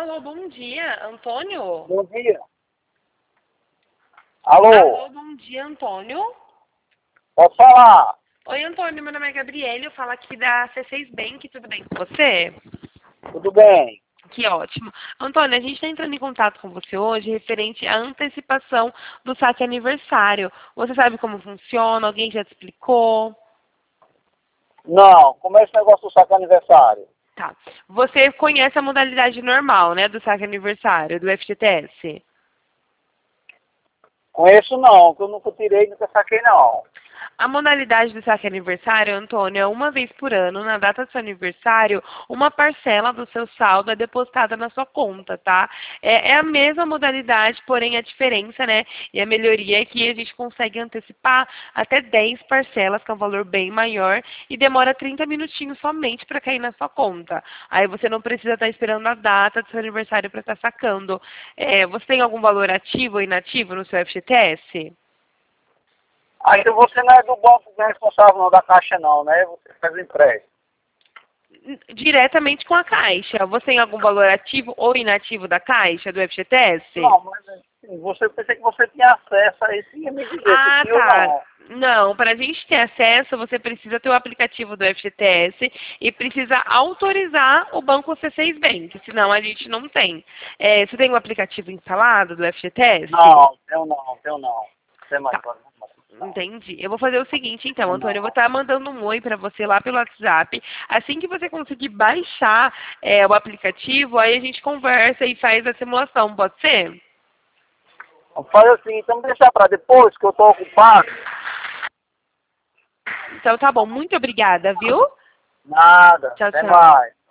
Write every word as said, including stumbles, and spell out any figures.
Alô, bom dia, Antônio? Bom dia. Alô, Alô, bom dia, Antônio? pode falar? Oi, Antônio, meu nome é Gabriele, eu falo aqui da C seis Bank, tudo bem com você? Tudo bem? Que ótimo. Antônio, a gente está entrando em contato com você hoje referente à antecipação do saque aniversário. Você sabe como funciona? Alguém já te explicou? Não, como é esse negócio do saque aniversário? Tá. Você conhece a modalidade normal, né, do saque aniversário, do F G T S? Conheço não, que eu nunca tirei, nunca saquei não. A modalidade do saque aniversário, Antônio, é uma vez por ano, na data do seu aniversário, uma parcela do seu saldo é depositada na sua conta, tá? É, é a mesma modalidade, porém a diferença, né, e a melhoria é que a gente consegue antecipar até dez parcelas, que é um valor bem maior, e demora trinta minutinhos somente para cair na sua conta. Aí você não precisa estar esperando a data do seu aniversário para estar sacando. É, você tem algum valor ativo ou inativo no seu F G T S? Ah, então você não é do banco que é responsável não, da caixa não, né? Você faz empréstimo. Diretamente com a Caixa. Você tem algum valor ativo ou inativo da Caixa, do F G T S? Não, mas assim, você pensei que você tinha acesso a isso e ia me dizer se Ah, sim ou tá. não. Não, para a gente ter acesso, você precisa ter o aplicativo do F G T S e precisa autorizar o banco C seis Bank, senão a gente não tem. É, você tem o aplicativo instalado do F G T S? Não, eu não, eu não. Você mais Tá. agora não. Entendi. Eu vou fazer o seguinte, então, Eu Antônio, eu vou não. estar mandando um oi para você lá pelo WhatsApp. Assim que você conseguir baixar é, o aplicativo, aí a gente conversa e faz a simulação, pode ser? Vamos fazer assim, então deixar para depois, que eu tô ocupado. Então tá bom, muito obrigada, viu? Nada, Tchau, até tchau. mais.